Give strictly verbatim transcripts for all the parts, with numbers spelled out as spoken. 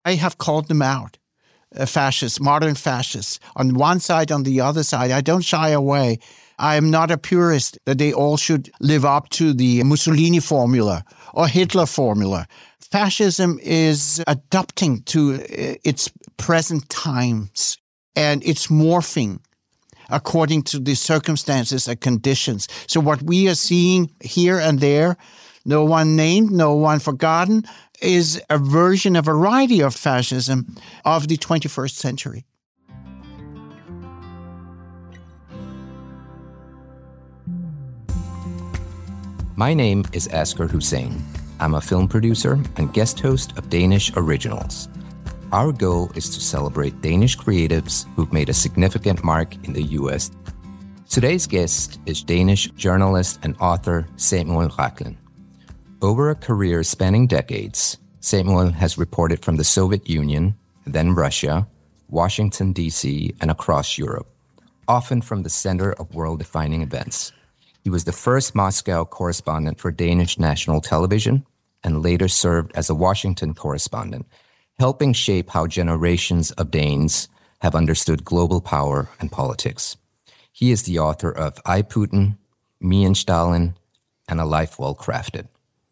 I have called them out. Uh, fascists, modern fascists, on one side, on the other side. I don't shy away. I am not a purist that they all should live up to the Mussolini formula or Hitler formula. Fascism is adapting to its present times, and it's morphing according to the circumstances and conditions. So what we are seeing here and there, no one named, no one forgotten, is a version, a variety of fascism of the twenty-first century. My name is Asghar Hussain. I'm a film producer and guest host of Danish Originals. Our goal is to celebrate Danish creatives who've made a significant mark in the U S. Today's guest is Danish journalist and author Samuel Rachlin. Over a career spanning decades, Samuel has reported from the Soviet Union, then Russia, Washington, D C, and across Europe, often from the center of world-defining events. He was the first Moscow correspondent for Danish national television and later served as a Washington correspondent, helping shape how generations of Danes have understood global power and politics. He is the author of I, Putin, Me and Stalin, and A Life Well Crafted.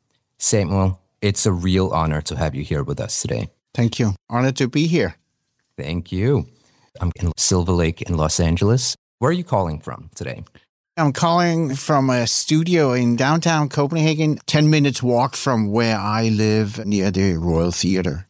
Samuel, it's a real honor to have you here with us today. Thank you. Honored to be here. Thank you. I'm in Silver Lake in Los Angeles. Where are you calling from today? I'm calling from a studio in downtown Copenhagen, ten minutes walk from where I live near the Royal Theatre.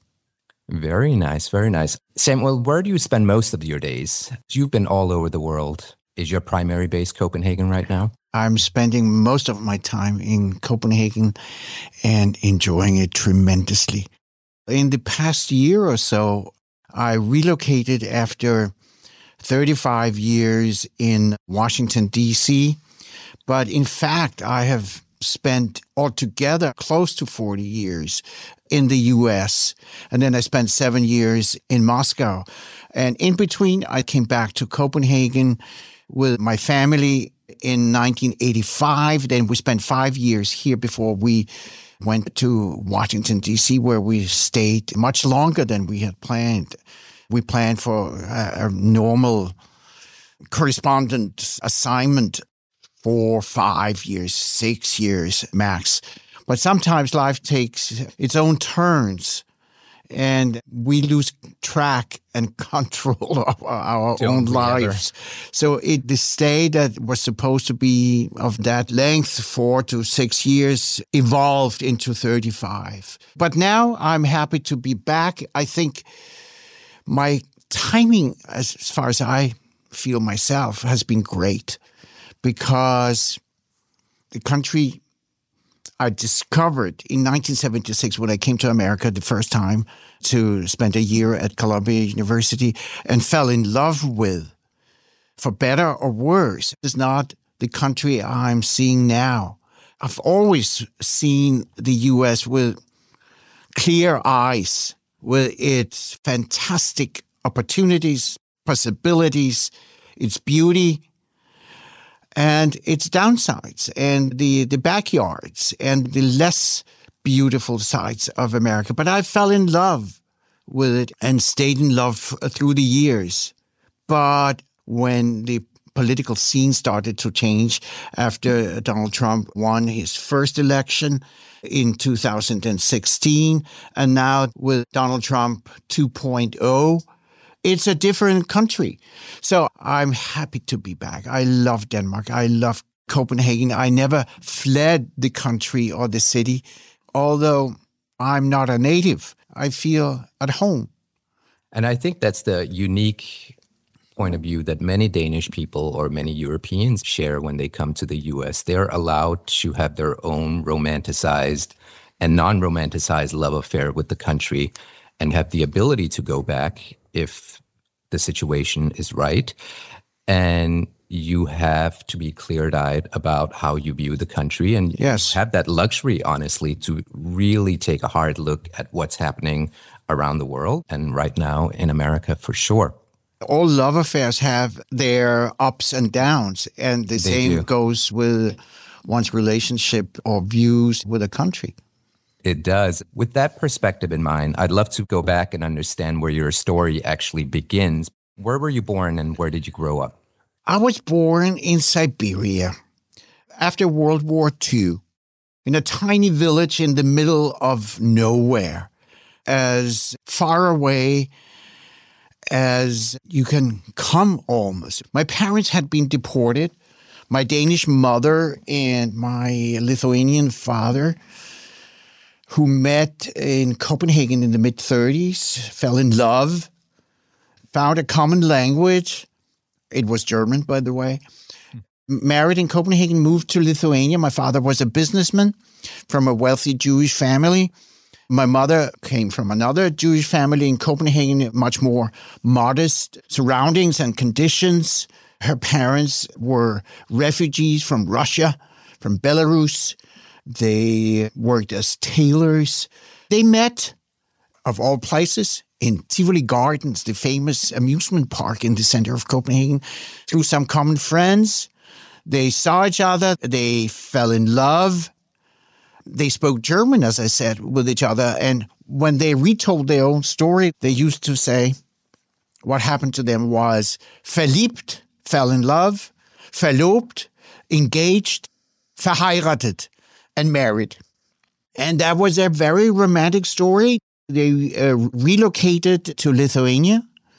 Very nice, very nice. Samuel, where do you spend most of your days? You've been all over the world. Is your primary base Copenhagen right now? I'm spending most of my time in Copenhagen and enjoying it tremendously. In the past year or so, I relocated after thirty-five years in Washington, D C. But in fact, I have spent altogether close to forty years in the U S. And then I spent seven years in Moscow. And in between, I came back to Copenhagen with my family in nineteen eighty-five. Then we spent five years here before we went to Washington, D C, where we stayed much longer than we had planned. We planned for a, a normal correspondent assignment for five years, six years max. But sometimes life takes its own turns, and we lose track and control of our Don't own lives. Ever. So it, the stay that was supposed to be of that length, four to six years, evolved into thirty-five. But now I'm happy to be back. I think my timing, as far as I feel myself, has been great because the country I discovered in nineteen seventy-six when I came to America the first time to spend a year at Columbia University and fell in love with, for better or worse, is not the country I'm seeing now. I've always seen the U S with clear eyes, with its fantastic opportunities, possibilities, its beauty, and its downsides, and the, the backyards, and the less beautiful sides of America. But I fell in love with it and stayed in love through the years. But when the political scene started to change after Donald Trump won his first election in two thousand sixteen, and now with Donald Trump two point oh, it's a different country. So I'm happy to be back. I love Denmark. I love Copenhagen. I never fled the country or the city, although I'm not a native. I feel at home. And I think that's the unique point of view that many Danish people or many Europeans share when they come to the U S. They're allowed to have their own romanticized and non-romanticized love affair with the country and have the ability to go back if the situation is right. And you have to be clear-eyed about how you view the country and yes. have that luxury, honestly, to really take a hard look at what's happening around the world and right now in America for sure. All love affairs have their ups and downs, and the They same do. goes with one's relationship or views with a country. It does. With that perspective in mind, I'd love to go back and understand where your story actually begins. Where were you born and where did you grow up? I was born in Siberia after World War Two, in a tiny village in the middle of nowhere, as far away as you can come almost. My parents had been deported. My Danish mother and my Lithuanian father, who met in Copenhagen in the mid-thirties, fell in love, found a common language. It was German, by the way. Married in Copenhagen, moved to Lithuania. My father was a businessman from a wealthy Jewish family. My mother came from another Jewish family in Copenhagen, much more modest surroundings and conditions. Her parents were refugees from Russia, from Belarus. They worked as tailors. They met, of all places, in Tivoli Gardens, the famous amusement park in the center of Copenhagen, through some common friends. They saw each other. They fell in love. They spoke German, as I said, with each other. And when they retold their own story, they used to say what happened to them was verliebt, fell in love, verlobt, engaged, verheiratet, and married. And that was a very romantic story. They uh, relocated to Lithuania.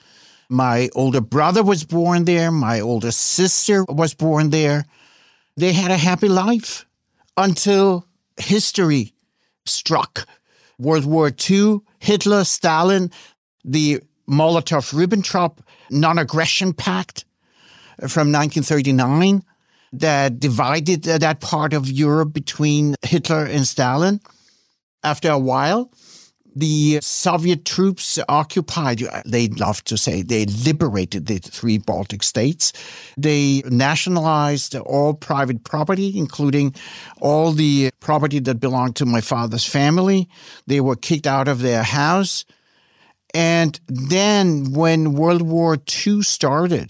My older brother was born there. My older sister was born there. They had a happy life until history struck. World War Two, Hitler, Stalin, the Molotov-Ribbentrop non-aggression pact from nineteen thirty-nine that divided that part of Europe between Hitler and Stalin. After a while, the Soviet troops occupied, they love to say, they liberated the three Baltic states. They nationalized all private property, including all the property that belonged to my father's family. They were kicked out of their house. And then when World War Two started,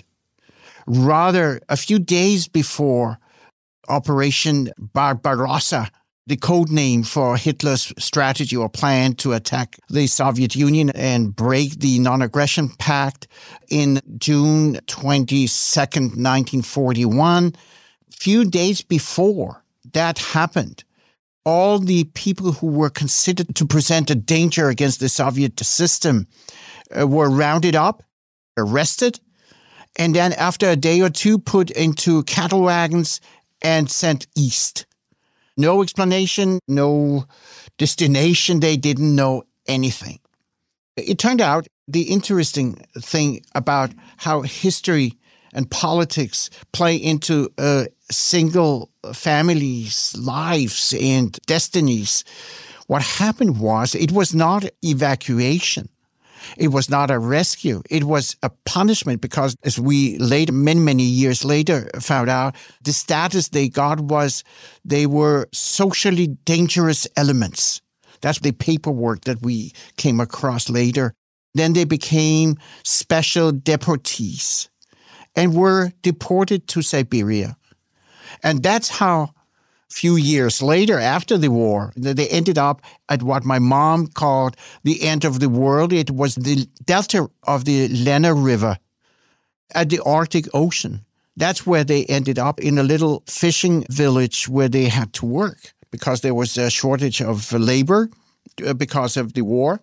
rather a few days before Operation Barbarossa, the code name for Hitler's strategy or plan to attack the Soviet Union and break the non-aggression pact in June twenty-second, nineteen forty-one. Few days before that happened, all the people who were considered to present a danger against the Soviet system uh, were rounded up, arrested, and then after a day or two put into cattle wagons and sent east. No explanation, no destination. They didn't know anything. It turned out the interesting thing about how history and politics play into a single family's lives and destinies. What happened was it was not evacuation. It was not a rescue. It was a punishment because, as we later, many, many years later found out, the status they got was they were socially dangerous elements. That's the paperwork that we came across later. Then they became special deportees and were deported to Siberia. And that's how few years later, after the war, they ended up at what my mom called the end of the world. It was the delta of the Lena River at the Arctic Ocean. That's where they ended up, in a little fishing village where they had to work because there was a shortage of labor because of the war.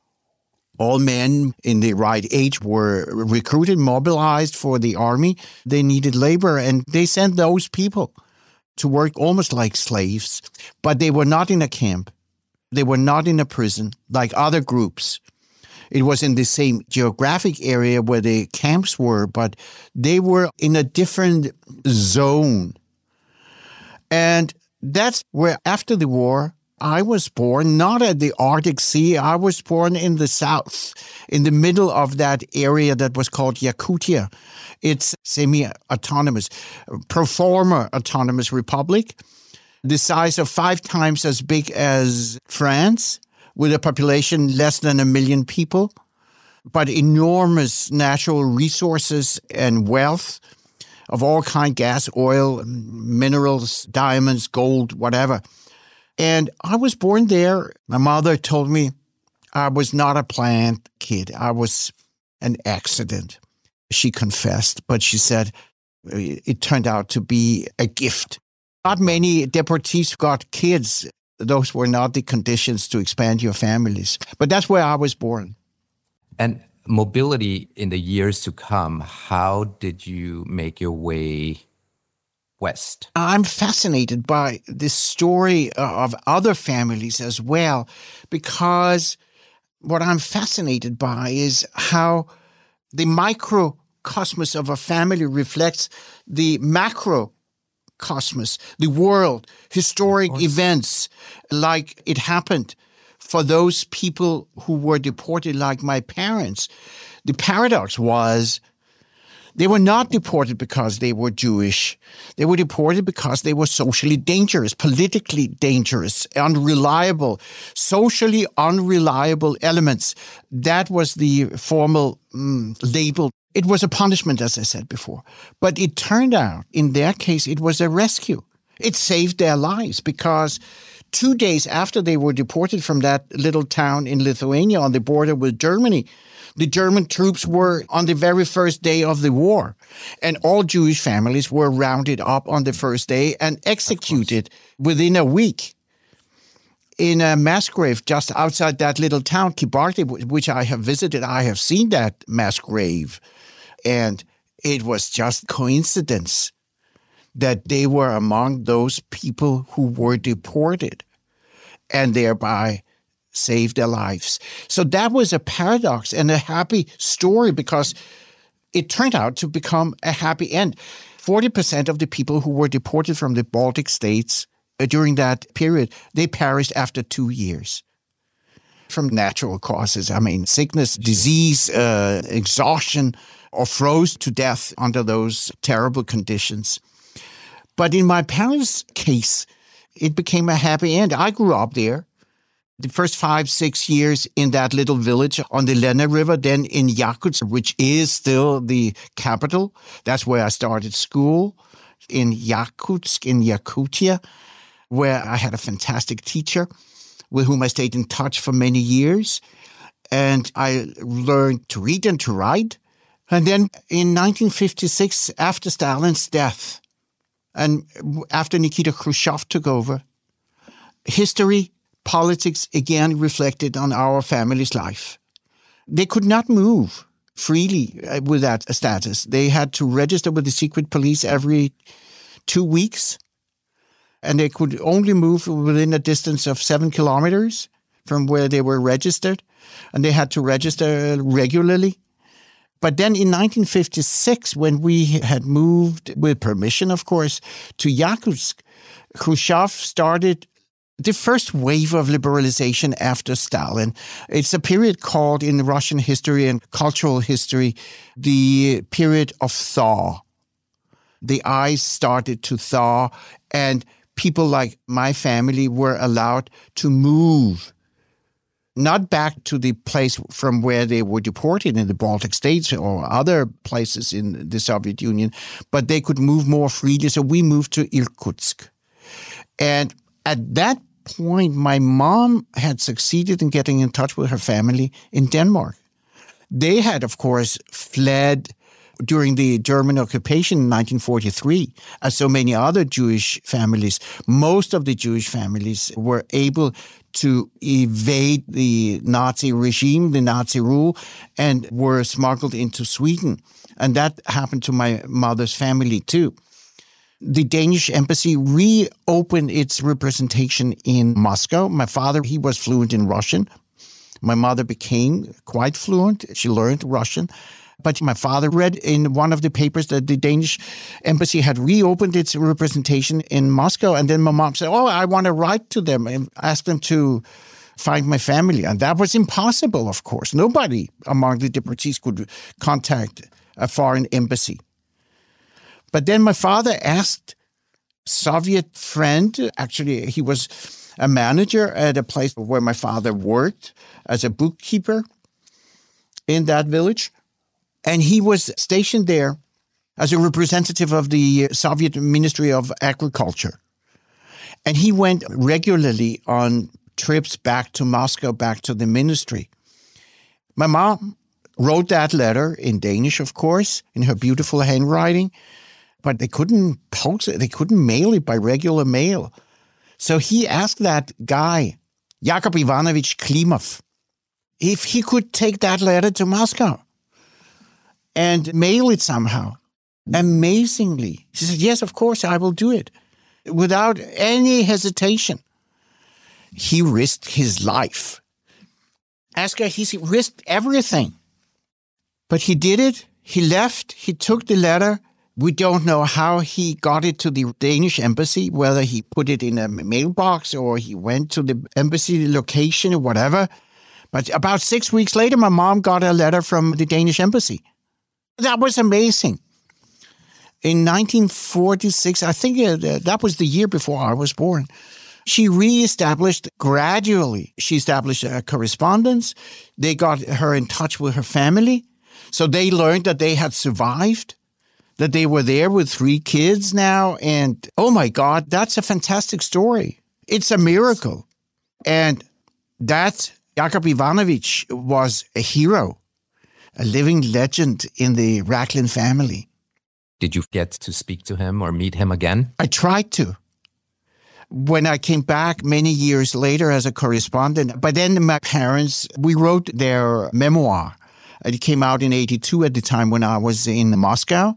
All men in the right age were recruited, mobilized for the army. They needed labor, and they sent those people to work almost like slaves, but they were not in a camp. They were not in a prison like other groups. It was in the same geographic area where the camps were, but they were in a different zone. And that's where, after the war, I was born, not at the Arctic Sea. I was born in the south, in the middle of that area that was called Yakutia. It's semi-autonomous, pro forma autonomous republic, the size of five times as big as France, with a population less than a million people, but enormous natural resources and wealth of all kinds, gas, oil, minerals, diamonds, gold, whatever. And I was born there. My mother told me I was not a planned kid. I was an accident. She confessed, but she said it turned out to be a gift. Not many deportees got kids. Those were not the conditions to expand your families. But that's where I was born. And mobility in the years to come, how did you make your way west? I'm fascinated by this story of other families as well, because what I'm fascinated by is how the microcosmos of a family reflects the macrocosmos, the world, historic events like it happened for those people who were deported like my parents. The paradox was they were not deported because they were Jewish. They were deported because they were socially dangerous, politically dangerous, unreliable, socially unreliable elements. That was the formal mm, label. It was a punishment, as I said before. But it turned out, in their case, it was a rescue. It saved their lives because two days after they were deported from that little town in Lithuania on the border with Germany, the German troops were on the very first day of the war, and all Jewish families were rounded up on the first day and executed within a week in a mass grave just outside that little town, Kibarti, which I have visited. I have seen that mass grave, and it was just coincidence that they were among those people who were deported and thereby saved their lives. So that was a paradox and a happy story because it turned out to become a happy end. forty percent of the people who were deported from the Baltic states during that period, they perished after two years from natural causes. I mean, sickness, disease, uh, exhaustion, or froze to death under those terrible conditions. But in my parents' case, it became a happy end. I grew up there. The first five, six years in that little village on the Lena River, then in Yakutsk, which is still the capital. That's where I started school, in Yakutsk, in Yakutia, where I had a fantastic teacher with whom I stayed in touch for many years. And I learned to read and to write. And then in nineteen fifty-six, after Stalin's death, and after Nikita Khrushchev took over, history, politics again reflected on our family's life. They could not move freely with that status. They had to register with the secret police every two weeks, and they could only move within a distance of seven kilometers from where they were registered, and they had to register regularly. But then in nineteen fifty-six, when we had moved, with permission, of course, to Yakutsk, Khrushchev started the first wave of liberalization after Stalin. It's a period called in Russian history and cultural history, the period of thaw. The ice started to thaw, and people like my family were allowed to move, not back to the place from where they were deported in the Baltic states or other places in the Soviet Union, but they could move more freely. So we moved to Irkutsk. And at that point, my mom had succeeded in getting in touch with her family in Denmark. They had, of course, fled during the German occupation in nineteen forty-three, as so many other Jewish families. Most of the Jewish families were able to evade the Nazi regime, the Nazi rule, and were smuggled into Sweden. And that happened to my mother's family too. The Danish embassy reopened its representation in Moscow. My father, he was fluent in Russian. My mother became quite fluent. She learned Russian. But my father read in one of the papers that the Danish embassy had reopened its representation in Moscow. And then my mom said, oh, I want to write to them and ask them to find my family. And that was impossible, of course. Nobody among the deportees could contact a foreign embassy. But then my father asked a Soviet friend, actually he was a manager at a place where my father worked as a bookkeeper in that village. And he was stationed there as a representative of the Soviet Ministry of Agriculture. And he went regularly on trips back to Moscow, back to the ministry. My mom wrote that letter in Danish, of course, in her beautiful handwriting, but they couldn't post it. They couldn't mail it by regular mail. So he asked that guy, Yakov Ivanovich Klimov, if he could take that letter to Moscow and mail it somehow. Amazingly. He said, yes, of course, I will do it. Without any hesitation. He risked his life. Asger, he risked everything. But he did it. He left. He took the letter. We don't know how he got it to the Danish embassy, whether he put it in a mailbox or he went to the embassy location or whatever. But about six weeks later, my mom got a letter from the Danish embassy. That was amazing. In nineteen forty-six, I think uh, that was the year before I was born, she reestablished gradually. She established a correspondence. They got her in touch with her family. So they learned that they had survived, that they were there with three kids now. And oh my God, that's a fantastic story. It's a miracle. And that Yakov Ivanovich was a hero, a living legend in the Rachlin family. Did you get to speak to him or meet him again? I tried to. When I came back many years later as a correspondent, but then my parents, we wrote their memoir. It came out in eighty-two at the time when I was in Moscow.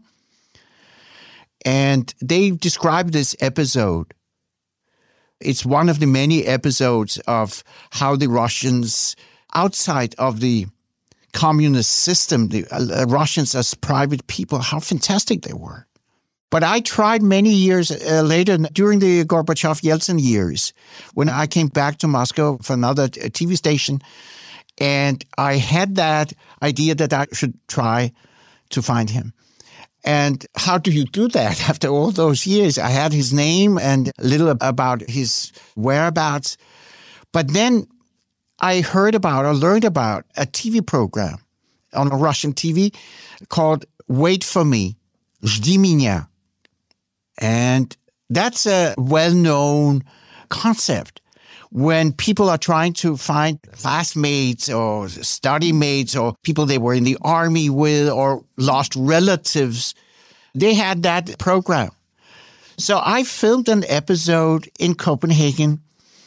And they described this episode. It's one of the many episodes of how the Russians, outside of the communist system, the uh, Russians as private people, how fantastic they were. But I tried many years uh, later, during the Gorbachev-Yeltsin years, when I came back to Moscow for another T V station, and I had that idea that I should try to find him. And how do you do that after all those years? I had his name and a little about his whereabouts. But then I heard about or learned about a T V program on a Russian T V called Wait for Me, Жди меня. And that's a well-known concept. When people are trying to find classmates or study mates or people they were in the army with or lost relatives, they had that program. So I filmed an episode in Copenhagen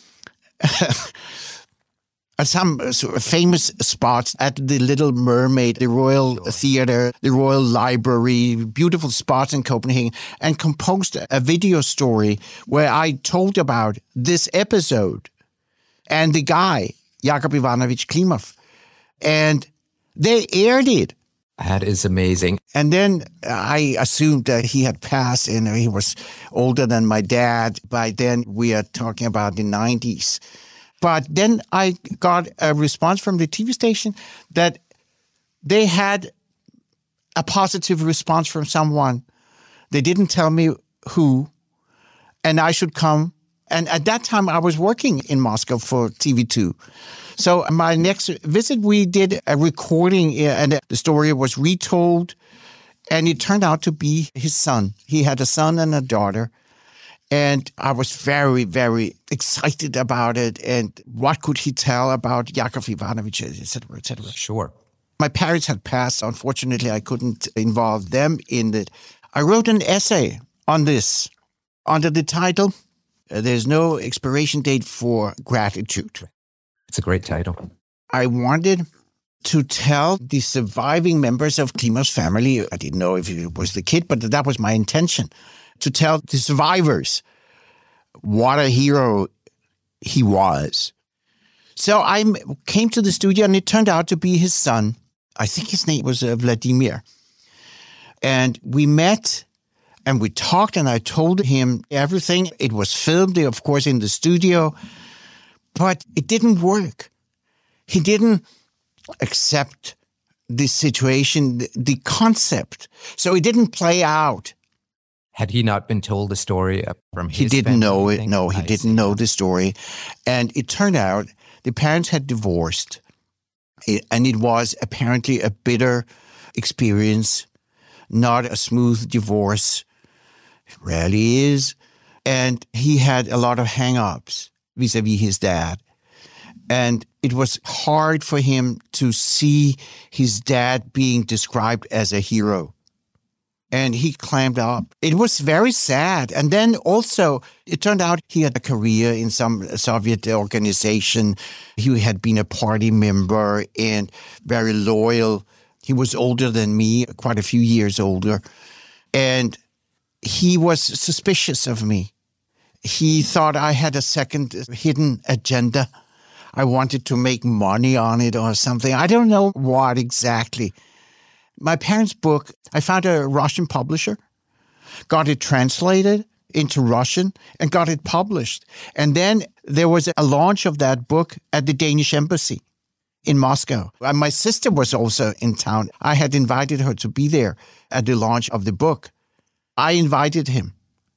at some famous spots at the Little Mermaid, the Royal Theatre, the Royal Library, beautiful spots in Copenhagen, and composed a video story where I told about this episode and the guy, Yakov Ivanovich Klimov. And they aired it. That is amazing. And then I assumed that he had passed and he was older than my dad. By then, we are talking about the nineties. But then I got a response from the T V station that they had a positive response from someone. They didn't tell me who, and I should come. And at that time, I was working in Moscow for T V two. So my next visit, we did a recording, and the story was retold, and it turned out to be his son. He had a son and a daughter. And I was very, very excited about it. And what could he tell about Yakov Ivanovich, et cetera, et cetera. Sure. My parents had passed. Unfortunately, I couldn't involve them in it. I wrote an essay on this under the title, There's No Expiration Date for Gratitude. It's a great title. I wanted to tell the surviving members of Klimov's family, I didn't know if it was the kid, but that was my intention, to tell the survivors what a hero he was. So I came to the studio, and it turned out to be his son. I think his name was uh, Vladimir. And we met, and we talked, and I told him everything. It was filmed, of course, in the studio, but it didn't work. He didn't accept the situation, the, the concept. So it didn't play out. Had he not been told the story from his He didn't know it. Thing? No, he I didn't see. know the story. And it turned out the parents had divorced. And it was apparently a bitter experience, not a smooth divorce. It rarely is. And he had a lot of hang-ups vis-a-vis his dad. And it was hard for him to see his dad being described as a hero. And he climbed up. It was very sad. And then also, it turned out he had a career in some Soviet organization. He had been a party member and very loyal. He was older than me, quite a few years older. And he was suspicious of me. He thought I had a second hidden agenda. I wanted to make money on it or something. I don't know what exactly. My parents' book, I found a Russian publisher, got it translated into Russian, and got it published. And then there was a launch of that book at the Danish embassy in Moscow. And my sister was also in town. I had invited her to be there at the launch of the book. I invited him.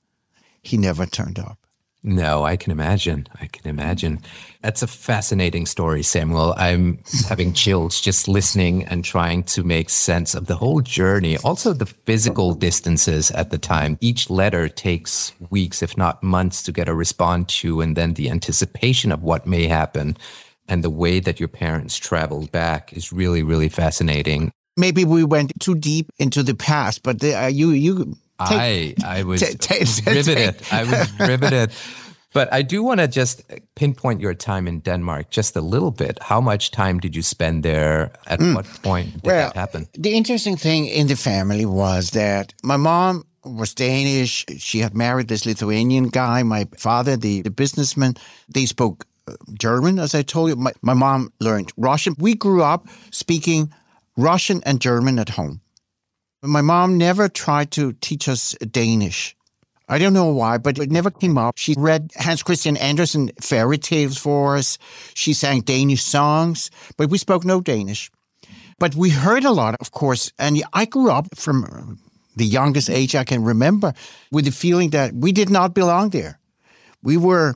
He never turned up. No, I can imagine. I can imagine. That's a fascinating story, Samuel. I'm having chills just listening and trying to make sense of the whole journey. Also, the physical distances at the time. Each letter takes weeks, if not months, to get a response to, and then the anticipation of what may happen and the way that your parents traveled back is really, really fascinating. Maybe we went too deep into the past, but the, uh, you... you Take, I I was t- t- riveted. I was riveted. But I do want to just pinpoint your time in Denmark just a little bit. How much time did you spend there? At mm. what point did well, that happen? The interesting thing in the family was that my mom was Danish. She had married this Lithuanian guy. My father, the, the businessman, they spoke German, as I told you. My, my mom learned Russian. We grew up speaking Russian and German at home. My mom never tried to teach us Danish. I don't know why, but it never came up. She read Hans Christian Andersen fairy tales for us. She sang Danish songs, but we spoke no Danish. But we heard a lot, of course, and I grew up from the youngest age I can remember with the feeling that we did not belong there. We were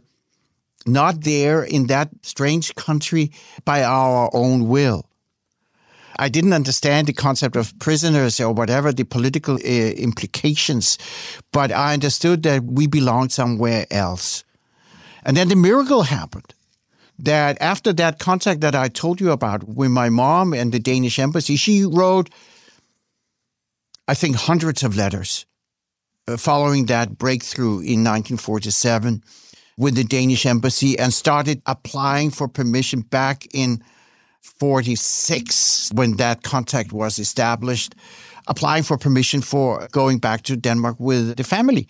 not there in that strange country by our own will. I didn't understand the concept of prisoners or whatever the political uh, implications, but I understood that we belonged somewhere else. And then the miracle happened that after that contact that I told you about with my mom and the Danish embassy, she wrote, I think, hundreds of letters uh, following that breakthrough in nineteen forty-seven with the Danish embassy and started applying for permission back in forty-six, when that contact was established, applying for permission for going back to Denmark with the family.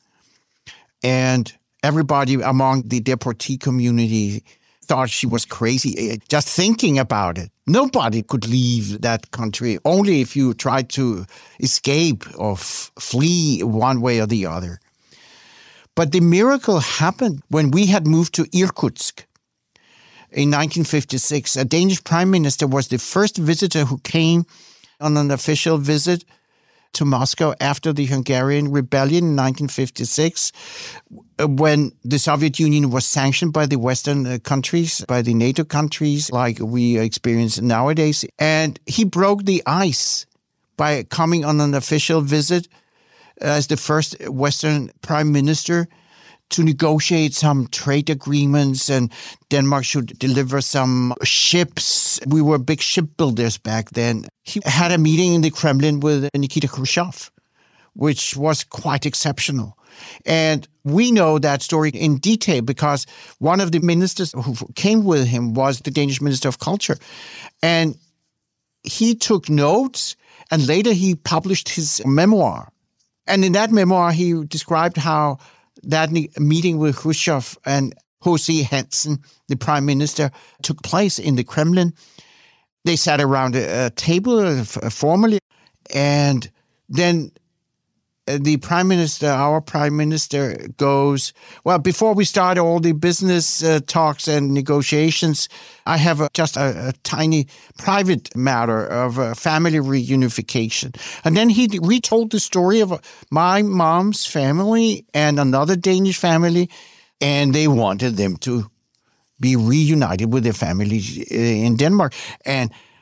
And everybody among the deportee community thought she was crazy, just thinking about it. Nobody could leave that country, only if you tried to escape or f- flee one way or the other. But the miracle happened when we had moved to Irkutsk. In nineteen fifty-six, a Danish prime minister was the first visitor who came on an official visit to Moscow after the Hungarian rebellion in nineteen fifty-six, when the Soviet Union was sanctioned by the Western countries, by the NATO countries, like we experience nowadays. And he broke the ice by coming on an official visit as the first Western prime minister to negotiate some trade agreements, and Denmark should deliver some ships. We were big shipbuilders back then. He had a meeting in the Kremlin with Nikita Khrushchev, which was quite exceptional. And we know that story in detail because one of the ministers who came with him was the Danish Minister of Culture. And he took notes, and later he published his memoir. And in that memoir, he described how that meeting with Khrushchev and H C Hansen, the prime minister, took place in the Kremlin. They sat around a table formally, and then the prime minister, our prime minister, goes, well, before we start all the business uh, talks and negotiations, I have a, just a, a tiny private matter of uh, family reunification. And then he retold the story of my mom's family and another Danish family, and they wanted them to be reunited with their families in Denmark. And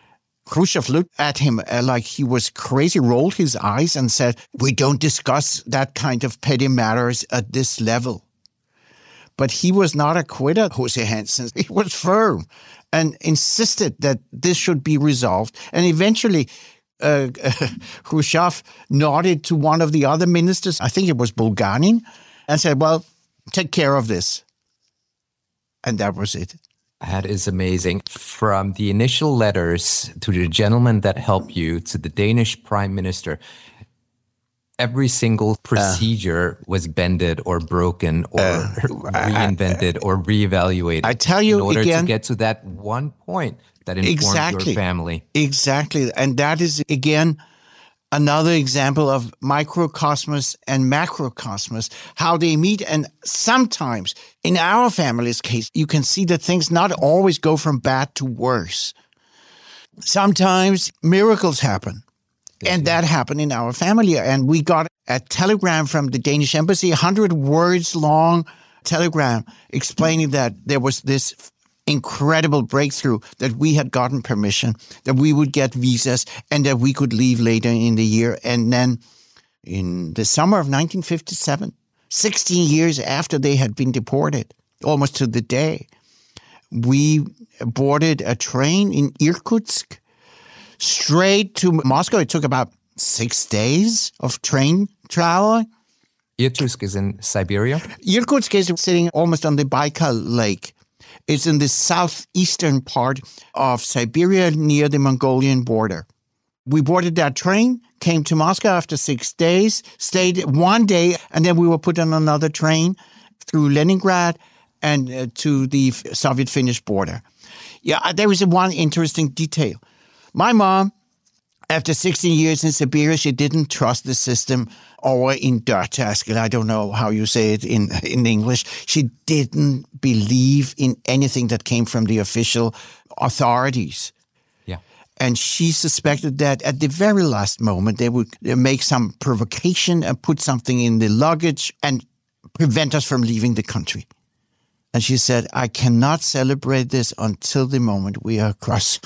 Khrushchev looked at him uh, like he was crazy, rolled his eyes and said, "We don't discuss that kind of petty matters at this level." But he was not a quitter, Jose Hansen. He was firm and insisted that this should be resolved. And eventually, uh, uh, Khrushchev nodded to one of the other ministers, I think it was Bulganin, and said, "Well, take care of this." And that was it. That is amazing. From the initial letters to the gentleman that helped you to the Danish prime minister, every single procedure uh, was bended or broken or uh, reinvented or reevaluated. I tell you in order again, to get to that one point that informed exactly, your family. Exactly. And that is, again, another example of microcosmos and macrocosmos, how they meet. And sometimes, in our family's case, you can see that things not always go from bad to worse. Sometimes miracles happen. And that happened in our family. And we got a telegram from the Danish embassy, a hundred words long telegram explaining that there was this incredible breakthrough, that we had gotten permission, that we would get visas, and that we could leave later in the year. And then in the summer of nineteen fifty-seven, sixteen years after they had been deported, almost to the day, we boarded a train in Irkutsk straight to Moscow. It took about six days of train travel. Irkutsk is in Siberia? Irkutsk is sitting almost on the Baikal Lake. It's in the southeastern part of Siberia near the Mongolian border. We boarded that train, came to Moscow after six days, stayed one day, and then we were put on another train through Leningrad and uh, to the Soviet-Finnish border. Yeah, there was one interesting detail. My mom, after sixteen years in Siberia, she didn't trust the system over in Dørtaskel. I don't know how you say it in, in English. She didn't believe in anything that came from the official authorities. Yeah. And she suspected that at the very last moment, they would make some provocation and put something in the luggage and prevent us from leaving the country. And she said, "I cannot celebrate this until the moment we are across."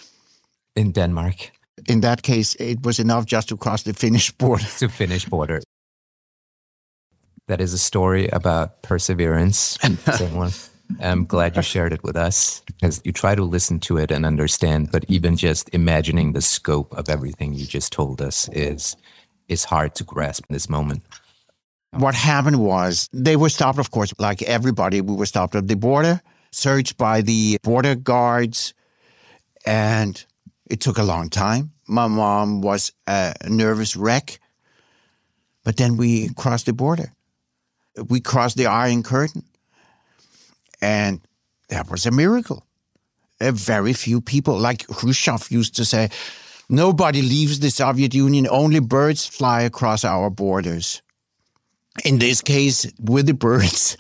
In Denmark. In that case, it was enough just to cross the Finnish border. To Finnish border. That is a story about perseverance. Same one. I'm glad you shared it with us, because you try to listen to it and understand, but even just imagining the scope of everything you just told us is is hard to grasp in this moment. What happened was they were stopped, of course, like everybody. We were stopped at the border, searched by the border guards, and it took a long time. My mom was a nervous wreck. But then we crossed the border. We crossed the Iron Curtain. And that was a miracle. A very few people, like Khrushchev used to say, nobody leaves the Soviet Union, only birds fly across our borders. In this case, with the birds.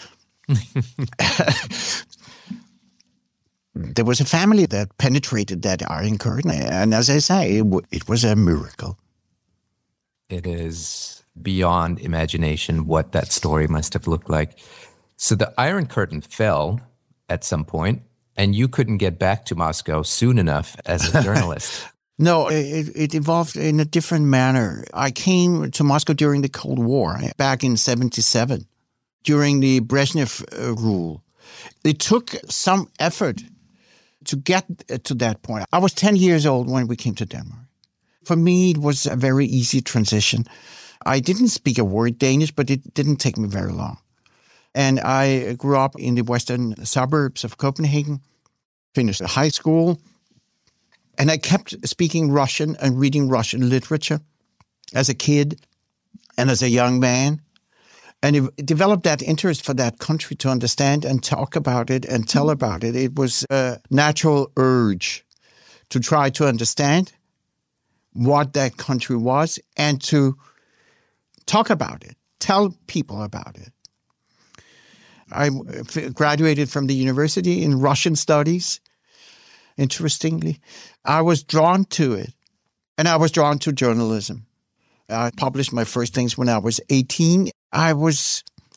There was a family that penetrated that Iron Curtain, and as I say, it, w- it was a miracle. It is beyond imagination what that story must have looked like. So the Iron Curtain fell at some point, and you couldn't get back to Moscow soon enough as a journalist. No, it, it evolved in a different manner. I came to Moscow during the Cold War, back in seventy-seven, during the Brezhnev uh, rule. It took some effort to get to that point. I was ten years old when we came to Denmark. For me, it was a very easy transition. I didn't speak a word Danish, but it didn't take me very long. And I grew up in the western suburbs of Copenhagen, finished high school, and I kept speaking Russian and reading Russian literature as a kid and as a young man. And it developed that interest for that country to understand and talk about it and tell about it. It was a natural urge to try to understand what that country was and to talk about it, tell people about it. I graduated from the university in Russian studies, interestingly. I was drawn to it, and I was drawn to journalism. I published my first things when I was eighteen. I was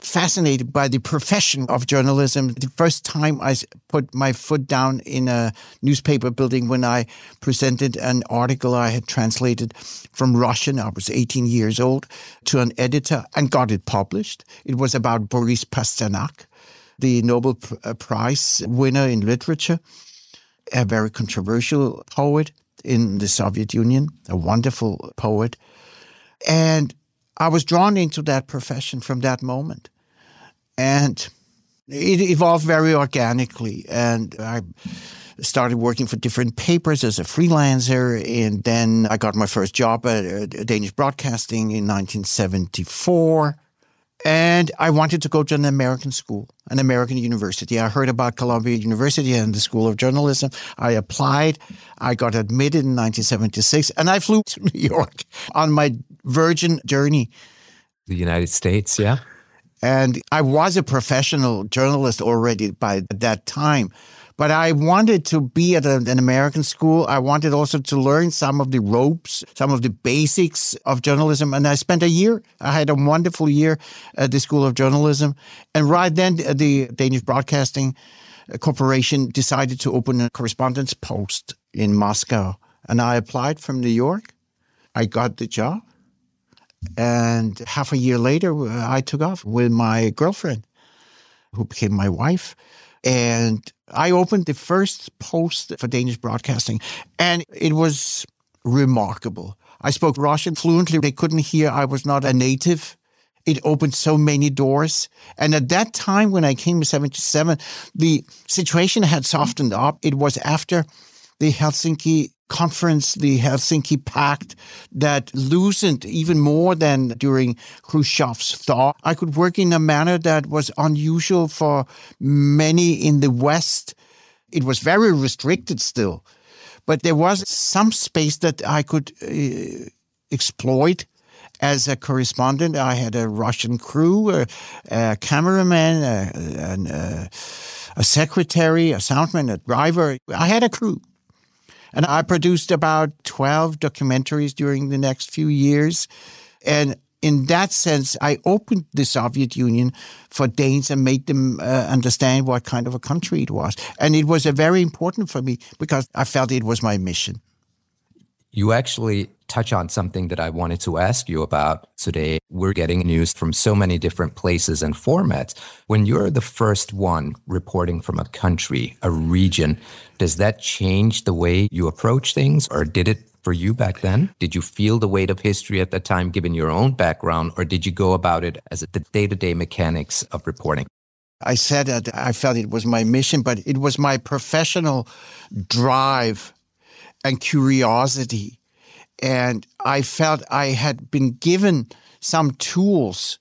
fascinated by the profession of journalism. The first time I put my foot down in a newspaper building when I presented an article I had translated from Russian, I was eighteen years old, to an editor and got it published. It was about Boris Pasternak, the Nobel Prize winner in literature, a very controversial poet in the Soviet Union, a wonderful poet. And I was drawn into that profession from that moment. And it evolved very organically. And I started working for different papers as a freelancer. And then I got my first job at Danish Broadcasting in nineteen seventy-four. And I wanted to go to an American school, an American university. I heard about Columbia University and the School of Journalism. I applied. I got admitted in nineteen seventy-six, and I flew to New York on my Virgin journey. The United States, yeah. And I was a professional journalist already by that time. But I wanted to be at a, an American school. I wanted also to learn some of the ropes, some of the basics of journalism. And I spent a year. I had a wonderful year at the School of Journalism. And right then, the Danish Broadcasting Corporation decided to open a correspondence post in Moscow. And I applied from New York. I got the job. And half a year later, I took off with my girlfriend, who became my wife. And I opened the first post for Danish Broadcasting, and it was remarkable. I spoke Russian fluently. They couldn't hear I was not a native. It opened so many doors. And at that time, when I came in seventy-seven, the situation had softened up. It was after the Helsinki Conference, the Helsinki Pact, that loosened even more than during Khrushchev's thaw. I could work in a manner that was unusual for many in the West. It was very restricted still, but there was some space that I could uh, exploit as a correspondent. I had a Russian crew, a, a cameraman, a, a, a secretary, a soundman, a driver. I had a crew. And I produced about twelve documentaries during the next few years. And in that sense, I opened the Soviet Union for Danes and made them uh, understand what kind of a country it was. And it was uh, very important for me because I felt it was my mission. You actually touch on something that I wanted to ask you about today. We're getting news from so many different places and formats. When you're the first one reporting from a country, a region, does that change the way you approach things, or did it for you back then? Did you feel the weight of history at that time, given your own background, or did you go about it as the day-to-day mechanics of reporting? I said that I felt it was my mission, but it was my professional drive and curiosity. And I felt I had been given some tools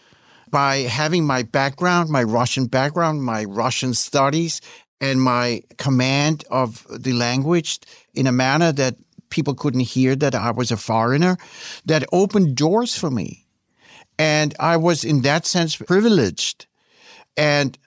by having my background, my Russian background, my Russian studies, and my command of the language in a manner that people couldn't hear that I was a foreigner, that opened doors for me. And I was, in that sense, privileged. And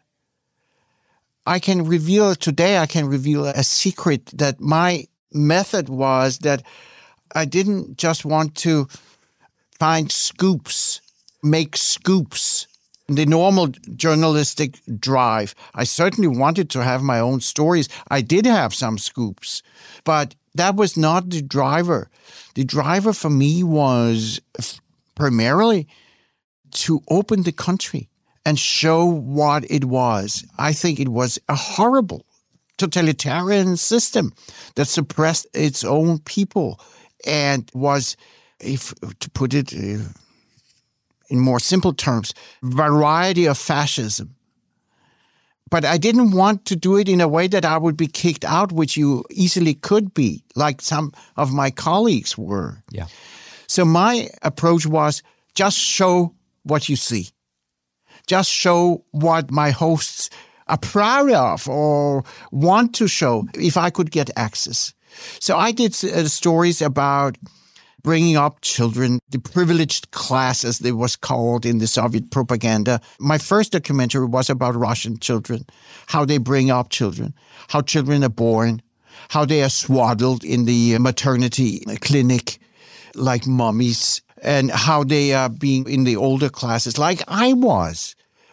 I can reveal today, I can reveal a secret that my method was that I didn't just want to find scoops, make scoops, the normal journalistic drive. I certainly wanted to have my own stories. I did have some scoops, but that was not the driver. The driver for me was primarily to open the country and show what it was. I think it was a horrible totalitarian system that suppressed its own people and was, if to put it uh, in more simple terms, variety of fascism. But I didn't want to do it in a way that I would be kicked out, which you easily could be, like some of my colleagues were. Yeah. So my approach was just show what you see. Just show what my hosts are proud of or want to show if I could get access. So I did uh, stories about bringing up children, the privileged class, as it was called in the Soviet propaganda. My first documentary was about Russian children, how they bring up children, how children are born, how they are swaddled in the maternity clinic like mummies, and how they are being in the older classes like I was.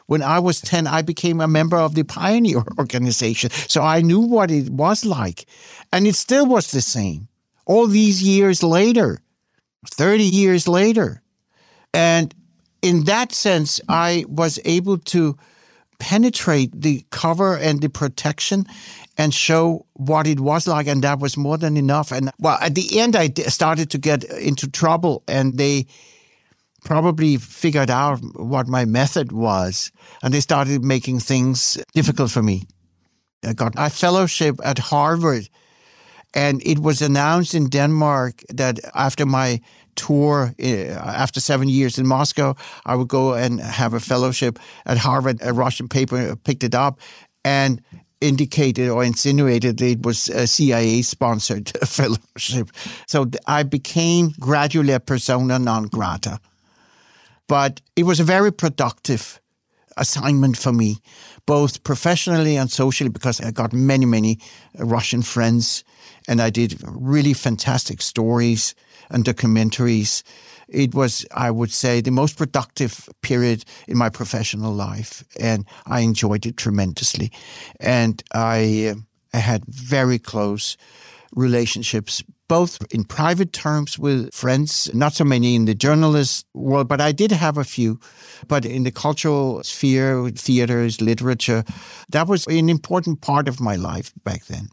When I was ten, I became a member of the Pioneer Organization. So I knew what it was like. And it still was the same. All these years later, thirty years later. And in that sense, I was able to penetrate the cover and the protection and show what it was like. And that was more than enough. And well, at the end, I started to get into trouble, and they probably figured out what my method was, and they started making things difficult for me. I got a fellowship at Harvard, and it was announced in Denmark that after my tour, uh, after seven years in Moscow, I would go and have a fellowship at Harvard. A Russian paper picked it up and indicated or insinuated that it was a C I A-sponsored fellowship. So I became gradually a persona non grata. But it was a very productive assignment for me, both professionally and socially, because I got many, many Russian friends, and I did really fantastic stories and documentaries. It was, I would say, the most productive period in my professional life, and I enjoyed it tremendously. And I, uh, I had very close relationships, both in private terms with friends, not so many in the journalist world, but I did have a few. But in the cultural sphere, theaters, literature, that was an important part of my life back then.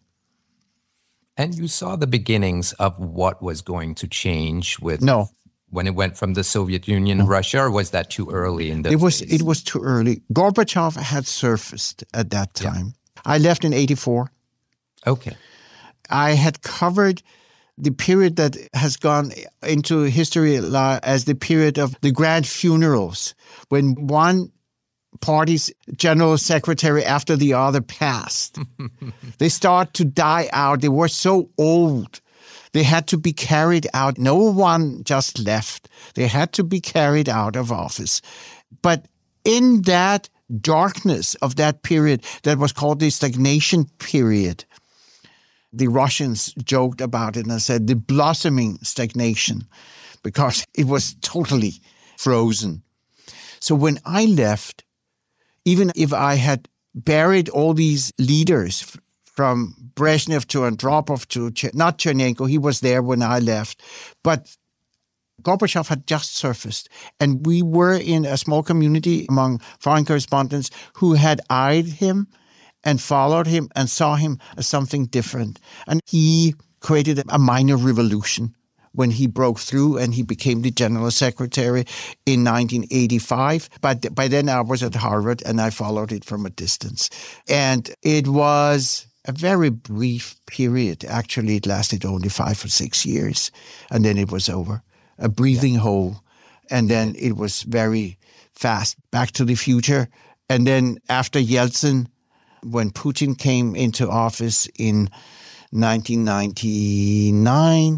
And you saw the beginnings of what was going to change with no. when it went from the Soviet Union to no. Russia, or was that too early in the It was days? It was too early. Gorbachev had surfaced at that time. Yeah. I left in eighty-four. Okay. I had covered the period that has gone into history as the period of the grand funerals, when one party's general secretary after the other passed. They start to die out. They were so old. They had to be carried out. No one just left. They had to be carried out of office. But in that darkness of that period that was called the stagnation period, the Russians joked about it and said the blossoming stagnation, because it was totally frozen. So when I left, even if I had buried all these leaders from Brezhnev to Andropov to, Ch- not Chernenko, he was there when I left, but Gorbachev had just surfaced, and we were in a small community among foreign correspondents who had eyed him and followed him and saw him as something different. And he created a minor revolution when he broke through and he became the general secretary in nineteen eighty-five. But by then I was at Harvard and I followed it from a distance. And it was a very brief period. Actually, it lasted only five or six years. And then it was over. A breathing yeah. hole. And then it was very fast. Back to the future. And then after Yeltsin, when Putin came into office in nineteen ninety-nine,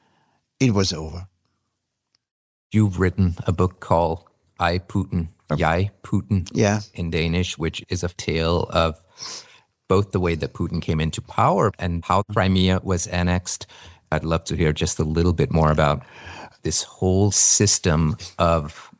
it was over. You've written a book called I, Putin, Jeg, Putin yeah. in Danish, which is a tale of both the way that Putin came into power and how Crimea was annexed. I'd love to hear just a little bit more about this whole system of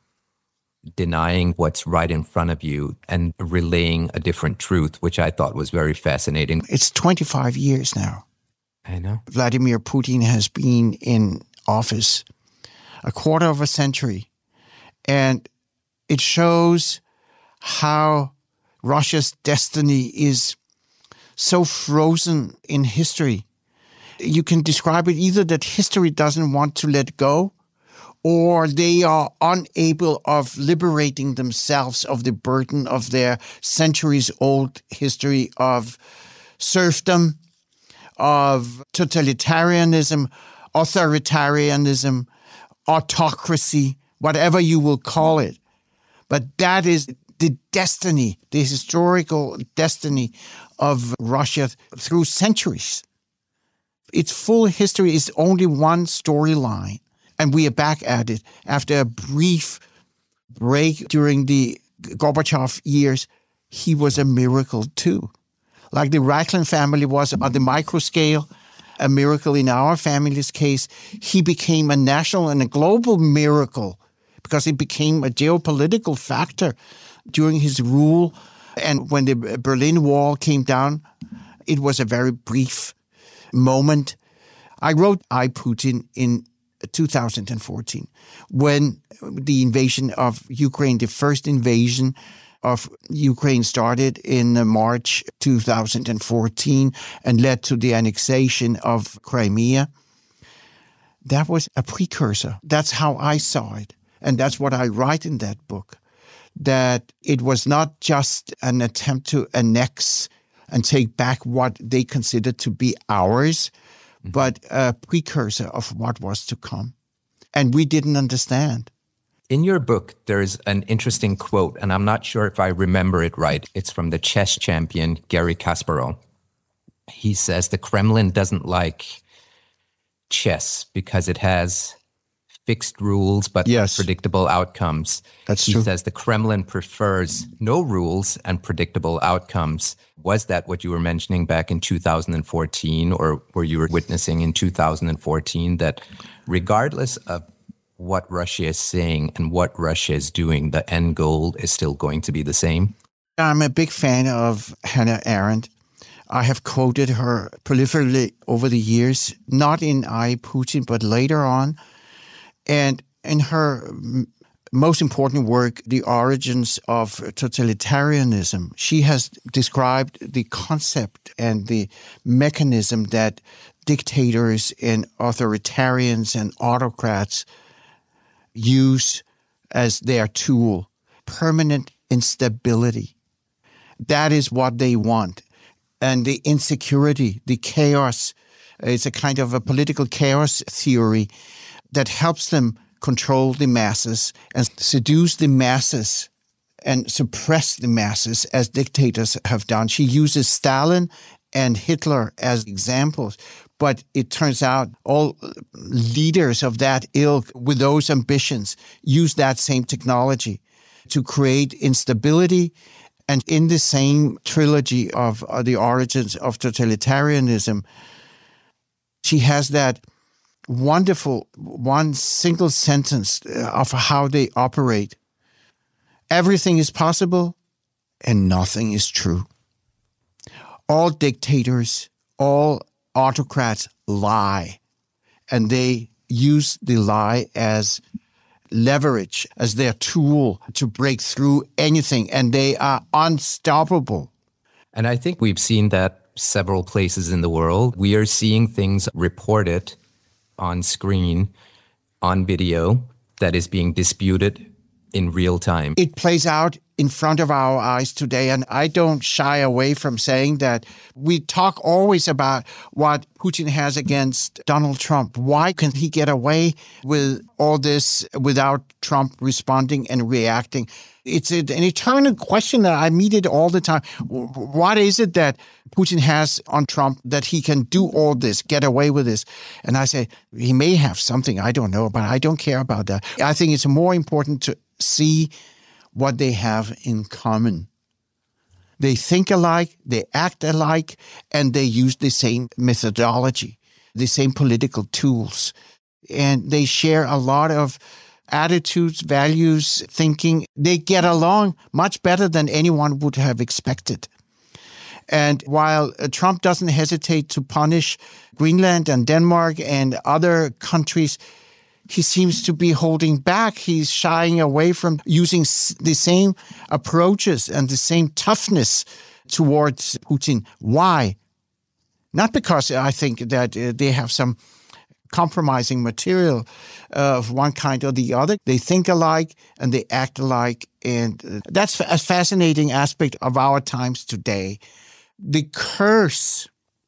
denying what's right in front of you and relaying a different truth, which I thought was very fascinating. It's twenty-five years now. I know. Vladimir Putin has been in office a quarter of a century. And it shows how Russia's destiny is so frozen in history. You can describe it either that history doesn't want to let go, or they are unable of liberating themselves of the burden of their centuries-old history of serfdom, of totalitarianism, authoritarianism, autocracy, whatever you will call it. But that is the destiny, the historical destiny of Russia through centuries. Its full history is only one storyline. And we are back at it after a brief break during the Gorbachev years. He was a miracle too. Like the Rachlin family was on the micro scale, a miracle in our family's case, he became a national and a global miracle because it became a geopolitical factor during his rule. And when the Berlin Wall came down, it was a very brief moment. I wrote I, Putin in two thousand fourteen, when the invasion of Ukraine, the first invasion of Ukraine started in March two thousand fourteen and led to the annexation of Crimea. That was a precursor. That's how I saw it. And that's what I write in that book, that it was not just an attempt to annex and take back what they considered to be ours, mm-hmm. but a precursor of what was to come. And we didn't understand. In your book, there's an interesting quote, and I'm not sure if I remember it right. It's from the chess champion, Garry Kasparov. He says the Kremlin doesn't like chess because it has fixed rules but yes. predictable outcomes. That's he true. He says the Kremlin prefers no rules and predictable outcomes. Was that what you were mentioning back in two thousand fourteen, or were you witnessing in two thousand fourteen that regardless of what Russia is saying and what Russia is doing, the end goal is still going to be the same? I'm a big fan of Hannah Arendt. I have quoted her prolifically over the years, not in I, Putin, but later on. And in her m- most important work, The Origins of Totalitarianism, she has described the concept and the mechanism that dictators and authoritarians and autocrats use as their tool: permanent instability. That is what they want. And the insecurity, the chaos, it's a kind of a political chaos theory that helps them control the masses and seduce the masses and suppress the masses, as dictators have done. She uses Stalin and Hitler as examples, but it turns out all leaders of that ilk with those ambitions use that same technology to create instability. And in the same trilogy of uh, The Origins of Totalitarianism, she has that wonderful one single sentence of how they operate. Everything is possible and nothing is true. All dictators, all autocrats lie, and they use the lie as leverage, as their tool to break through anything, and they are unstoppable. And I think we've seen that several places in the world. We are seeing things reported on screen, on video, that is being disputed in real time. It plays out in front of our eyes today, and I don't shy away from saying that we talk always about what Putin has against Donald Trump. Why can he get away with all this without Trump responding and reacting? It's an eternal question that I meet it all the time. What is it that Putin has on Trump that he can do all this, get away with this? And I say, he may have something, I don't know, but I don't care about that. I think it's more important to see what they have in common. They think alike, they act alike, and they use the same methodology, the same political tools. And they share a lot of attitudes, values, thinking. They get along much better than anyone would have expected. And while Trump doesn't hesitate to punish Greenland and Denmark and other countries, he seems to be holding back. He's shying away from using the same approaches and the same toughness towards Putin. Why? Not because I think that uh, they have some compromising material uh, of one kind or the other. They think alike and they act alike. And uh, that's a fascinating aspect of our times today. The curse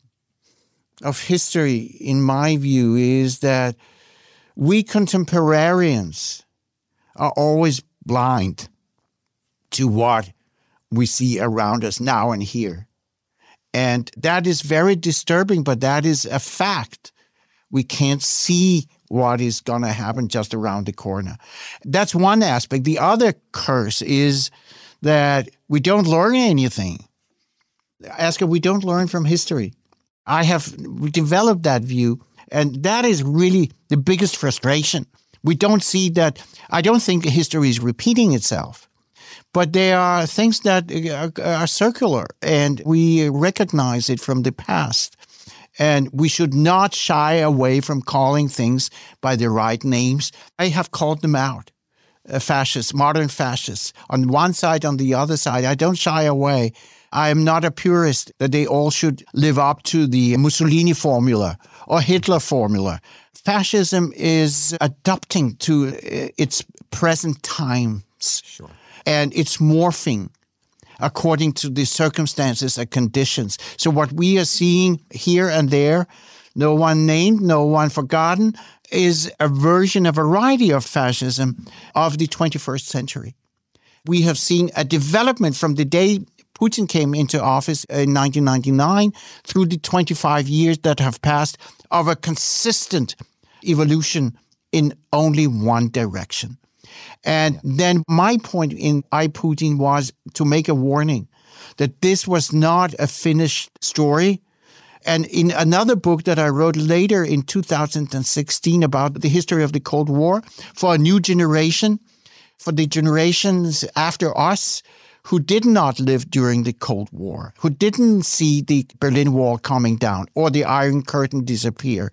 of history, in my view, is that we contemporaries are always blind to what we see around us now and here. And that is very disturbing, but that is a fact. We can't see what is going to happen just around the corner. That's one aspect. The other curse is that we don't learn anything. Asger, we don't learn from history. I have developed that view. And that is really the biggest frustration. We don't see that. I don't think history is repeating itself, But they are things that are, are circular, and we recognize it from the past. And we should not shy away from calling things by the right names. I have called them out. Uh, fascists, modern fascists, on one side, on the other side. I don't shy away. I am not a purist that they all should live up to the Mussolini formula or Hitler formula. Fascism is adapting to its present times. Sure. And it's morphing according to the circumstances and conditions. So what we are seeing here and there, no one named, no one forgotten, is a version, a variety of fascism of the twenty-first century. We have seen a development from the day Putin came into office in nineteen ninety-nine through the twenty-five years that have passed of a consistent evolution in only one direction. And then my point in I, Putin was to make a warning that this was not a finished story. And in another book that I wrote later in two thousand sixteen about the history of the Cold War for a new generation, for the generations after us who did not live during the Cold War, who didn't see the Berlin Wall coming down or the Iron Curtain disappear,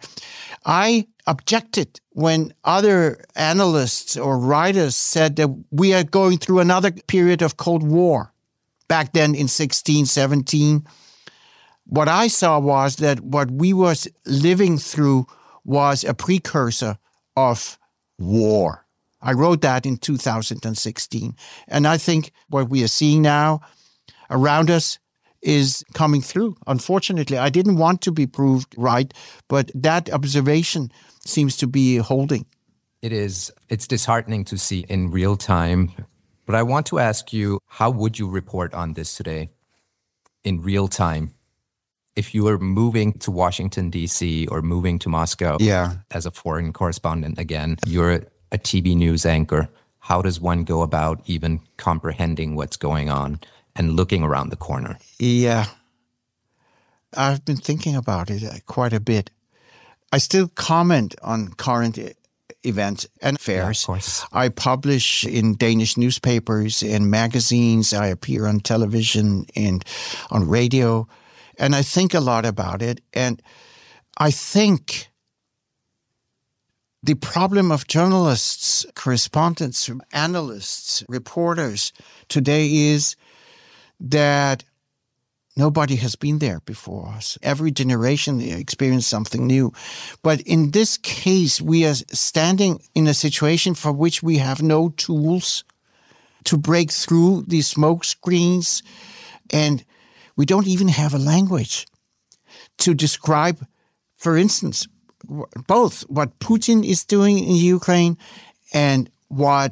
I objected when other analysts or writers said that we are going through another period of Cold War. Back then in sixteen, seventeen, what I saw was that what we were living through was a precursor of war. I wrote that in two thousand sixteen. And I think what we are seeing now around us is coming through. Unfortunately, I didn't want to be proved right, but that observation seems to be holding. It is. It's disheartening to see in real time. But I want to ask you, how would you report on this today in real time? If you were moving to Washington, D C or moving to Moscow yeah. as a foreign correspondent again, you're a T V news anchor. How does one go about even comprehending what's going on and looking around the corner? Yeah. I've been thinking about it quite a bit. I still comment on current events and affairs. Yeah, of course. I publish in Danish newspapers and magazines. I appear on television and on radio. And I think a lot about it. And I think the problem of journalists, correspondents, analysts, reporters today is that nobody has been there before us. Every generation experienced something new. But in this case, we are standing in a situation for which we have no tools to break through these smoke screens, and we don't even have a language to describe, for instance, both what Putin is doing in Ukraine and what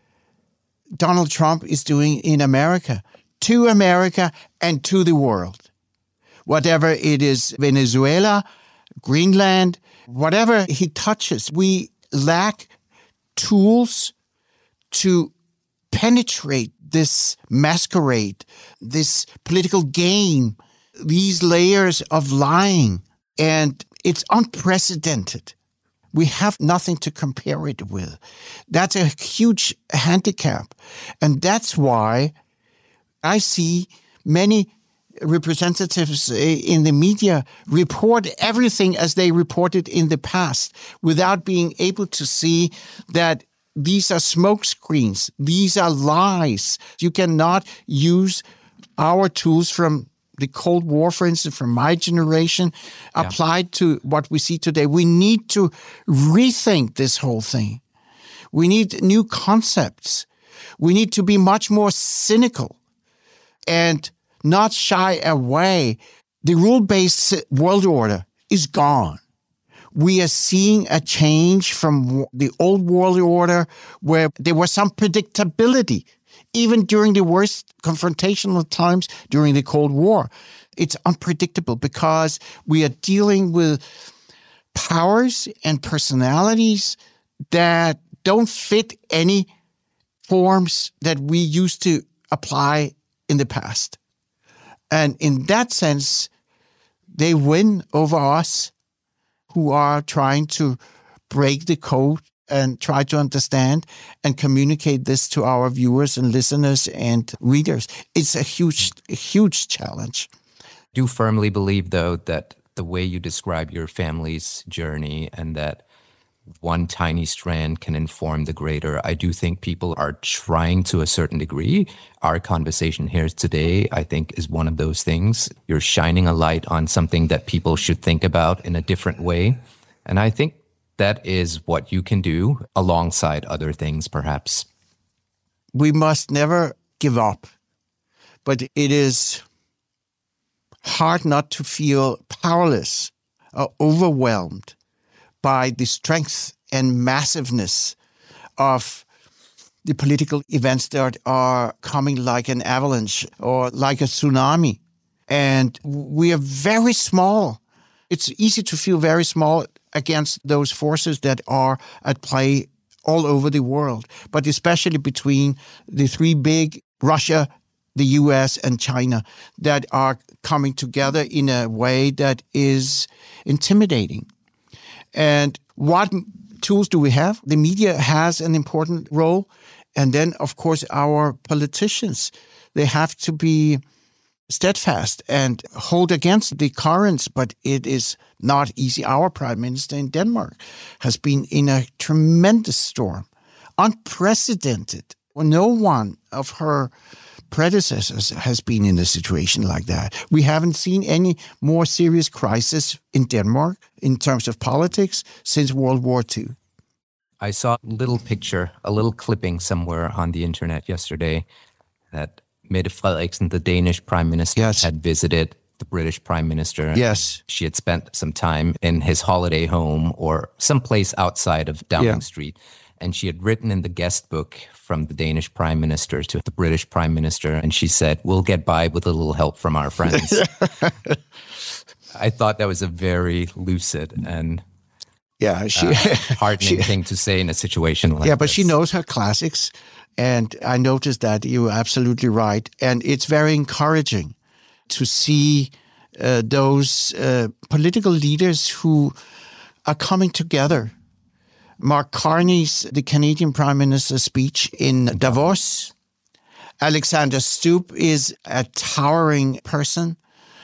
Donald Trump is doing in America, to America and to the world. Whatever it is, Venezuela, Greenland, whatever he touches, we lack tools to penetrate this masquerade, this political game, these layers of lying. And it's unprecedented. We have nothing to compare it with. That's a huge handicap. And that's why I see many representatives in the media report everything as they reported in the past without being able to see that these are smoke screens. These are lies. You cannot use our tools from the Cold War, for instance, from my generation, yeah. applied to what we see today. We need to rethink this whole thing. We need new concepts. We need to be much more cynical and not shy away. The rule-based world order is gone. We are seeing a change from the old world order where there was some predictability, even during the worst confrontational times during the Cold War. It's unpredictable because we are dealing with powers and personalities that don't fit any forms that we used to apply in the past. And in that sense, they win over us who are trying to break the code and try to understand and communicate this to our viewers and listeners and readers. It's a huge, huge challenge. I do firmly believe, though, that the way you describe your family's journey and that one tiny strand can inform the greater, I do think people are trying to a certain degree. Our conversation here today, I think, is one of those things. You're shining a light on something that people should think about in a different way. And I think that is what you can do alongside other things, perhaps. We must never give up, but it is hard not to feel powerless or overwhelmed by the strength and massiveness of the political events that are coming like an avalanche or like a tsunami. And we are very small. It's easy to feel very small against those forces that are at play all over the world, but especially between the three big, Russia, the U S, and China, that are coming together in a way that is intimidating. And what tools do we have? The media has an important role. And then, of course, our politicians, they have to be steadfast and hold against the currents, but it is not easy. Our prime minister in Denmark has been in a tremendous storm, unprecedented. No one of her predecessors has been in a situation like that. We haven't seen any more serious crisis in Denmark in terms of politics since World War Two. I saw a little picture, a little clipping somewhere on the internet yesterday that Mette Frederiksen, the Danish prime minister, yes. had visited the British prime minister. Yes. She had spent some time in his holiday home or someplace outside of Downing yeah. Street. And she had written in the guest book from the Danish prime minister to the British prime minister. And she said, we'll get by with a little help from our friends. I thought that was a very lucid and yeah, she, uh, heartening she, thing to say in a situation like yeah, but this. She knows her classics. And I noticed that you were absolutely right. And it's very encouraging to see uh, those uh, political leaders who are coming together. Mark Carney's, the Canadian Prime Minister's speech in Davos. Alexander Stubb is a towering person.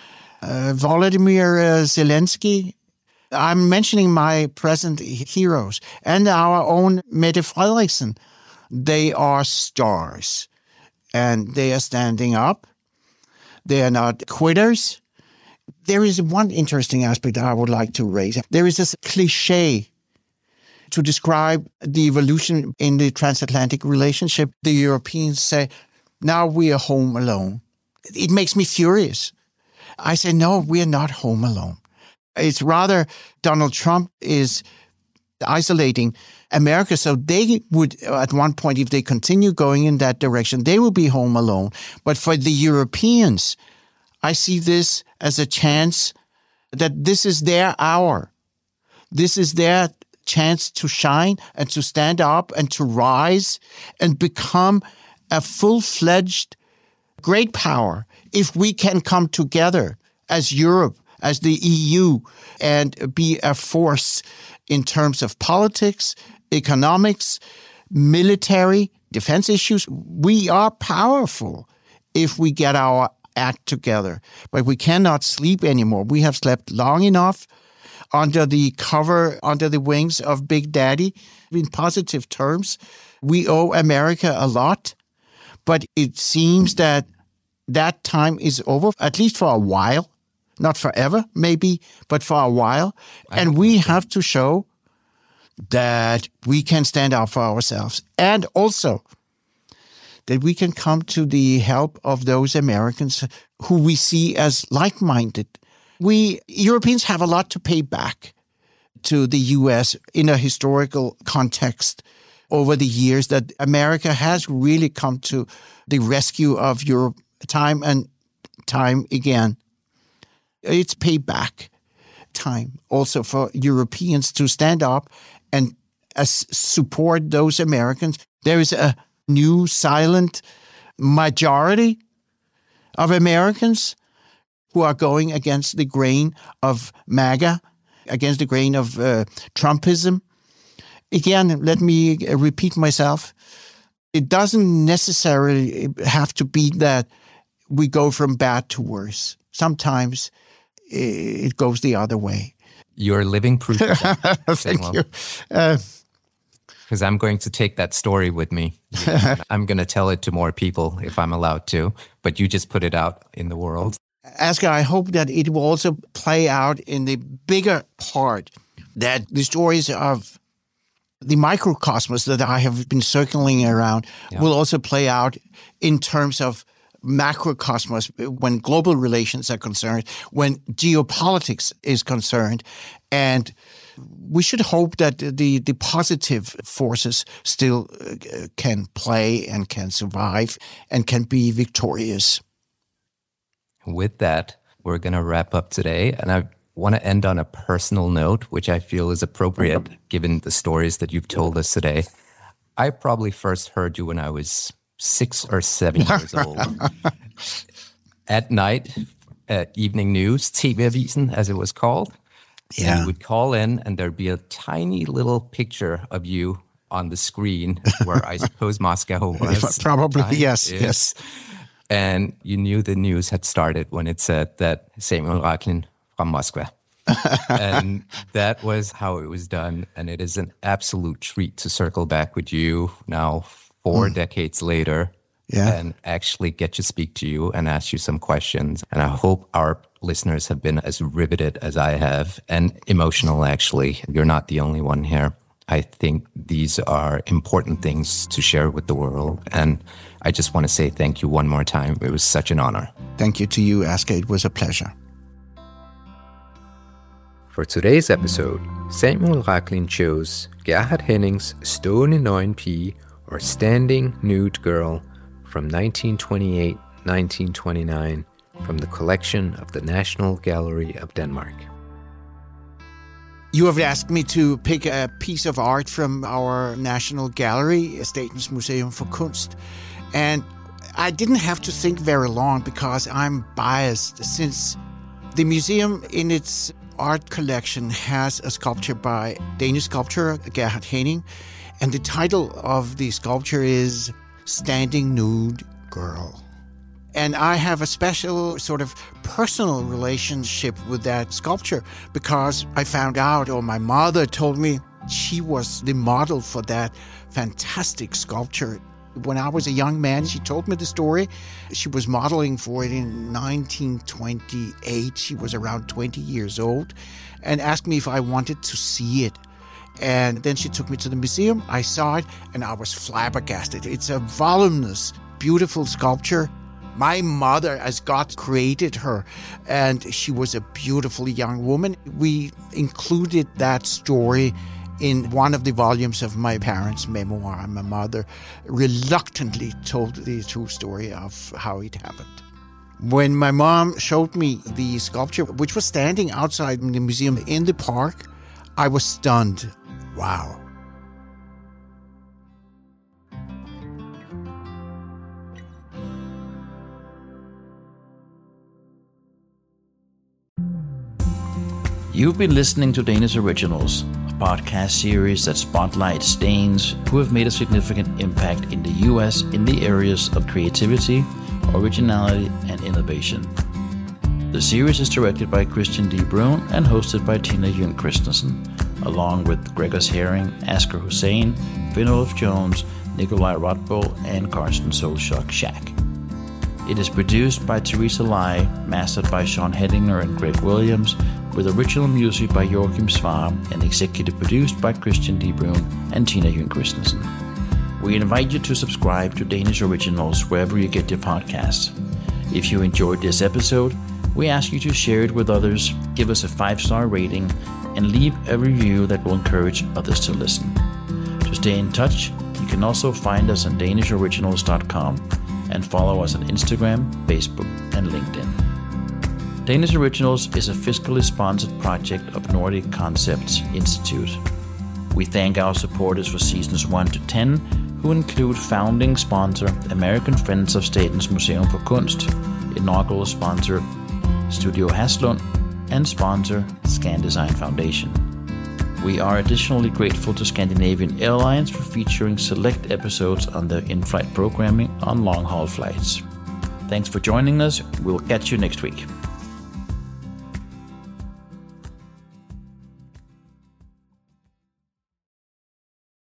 Uh, Volodymyr uh, Zelensky. I'm mentioning my present heroes. And our own Mette Frederiksen. They are stars. And they are standing up. They are not quitters. There is one interesting aspect I would like to raise. There is this cliche to describe the evolution in the transatlantic relationship. The Europeans say, now we are home alone. It makes me furious. I say, no, we are not home alone. It's rather Donald Trump is isolating America. So they would, at one point, if they continue going in that direction, they will be home alone. But for the Europeans, I see this as a chance that this is their hour. This is their chance to shine and to stand up and to rise and become a full-fledged great power if we can come together as Europe, as the E U, and be a force in terms of politics, economics, military, defense issues. We are powerful if we get our act together, but we cannot sleep anymore. We have slept long enough under the cover, under the wings of Big Daddy. In positive terms, we owe America a lot, but it seems that that time is over, at least for a while. Not forever, maybe, but for a while. And we have to show that we can stand up for ourselves. And also that we can come to the help of those Americans who we see as like-minded. We Europeans have a lot to pay back to the U S in a historical context over the years, that America has really come to the rescue of Europe time and time again. It's payback time also for Europeans to stand up and uh, support those Americans. There is a new silent majority of Americans who are going against the grain of MAGA, against the grain of uh, Trumpism. again, let me repeat myself. It doesn't necessarily have to be that we go from bad to worse. Sometimes it goes the other way. You're living proof of that. Thank Samuel. you. Uh, Because I'm going to take that story with me. I'm going to tell it to more people if I'm allowed to, but you just put it out in the world. Asger, I hope that it will also play out in the bigger part, that the stories of the microcosmos that I have been circling around yeah. will also play out in terms of macrocosmos when global relations are concerned, when geopolitics is concerned, and we should hope that the, the positive forces still uh, can play and can survive and can be victorious. With that, we're going to wrap up today. And I want to end on a personal note, which I feel is appropriate given the stories that you've told us today. I probably first heard you when I was six or seven years old. At night, at Evening News, T V-avisen, as it was called. Yeah. You would call in and there'd be a tiny little picture of you on the screen where I suppose Moscow was. Probably, yes, is. yes. And you knew the news had started when it said that Samuel Rachlin from Moscow. And that was how it was done. And it is an absolute treat to circle back with you now four mm. decades later yeah. and actually get to speak to you and ask you some questions. And I hope our listeners have been as riveted as I have and emotional, actually. You're not the only one here. I think these are important things to share with the world. And I just want to say thank you one more time. It was such an honor. Thank you to you, Asger. It was a pleasure. For today's episode, Samuel Rachlin chose Gerhard Henning's Stående Nøgen Pige, or Standing Nude Girl, from nineteen twenty-eight to nineteen twenty-nine, from the collection of the National Gallery of Denmark. You have asked me to pick a piece of art from our National Gallery, Statens Museum for Kunst, and I didn't have to think very long because I'm biased, since the museum in its art collection has a sculpture by Danish sculptor Gerhard Henning, and the title of the sculpture is Standing Nude Girl. And I have a special sort of personal relationship with that sculpture because I found out, or my mother told me, she was the model for that fantastic sculpture. When I was a young man, she told me the story. She was modeling for it in nineteen twenty-eight. She was around twenty years old and asked me if I wanted to see it. And then she took me to the museum. I saw it and I was flabbergasted. It's a voluminous, beautiful sculpture. My mother, as God created her, and she was a beautiful young woman. We included that story in one of the volumes of my parents' memoir. My mother reluctantly told the true story of how it happened. When my mom showed me the sculpture, which was standing outside the museum in the park, I was stunned. Wow. You've been listening to Danish Originals, a podcast series that spotlights Danes who have made a significant impact in the U S in the areas of creativity, originality, and innovation. The series is directed by Christian D. Brun and hosted by Tina Jung Christensen, along with Gregers Hering, Asger Hussein, Finn-Oluf Jones, Nikolai Rotbo, and Carsten Solschak Shack. It is produced by Teresa Lai, mastered by Sean Hedinger and Greg Williams, with original music by Joachim Svarm and executive produced by Christian D. Brun and Tina Jung Christensen. We invite you to subscribe to Danish Originals wherever you get your podcasts. If you enjoyed this episode, we ask you to share it with others, give us a five-star rating, and leave a review that will encourage others to listen. To stay in touch, you can also find us on danish originals dot com and follow us on Instagram, Facebook, and LinkedIn. Danish Originals is a fiscally sponsored project of Nordic Concepts Institute. We thank our supporters for seasons one to ten, who include founding sponsor American Friends of Statens Museum for Kunst, inaugural sponsor Studio Haslund, and sponsor Scan Design Foundation. We are additionally grateful to Scandinavian Airlines for featuring select episodes on their in-flight programming on long-haul flights. Thanks for joining us. We'll catch you next week.